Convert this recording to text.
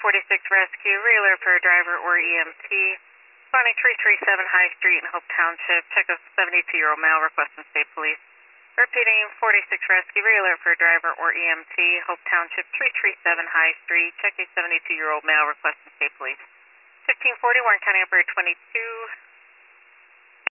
46 Rescue, regular for driver or EMT. Responding 337 High Street in Hope Township. Check of 72-year-old male requesting state police. Repeating 46 Rescue, regular for driver or EMT. Hope Township 337 High Street. Check a 72-year-old male requesting state police. 1540 Warren County Operator 22.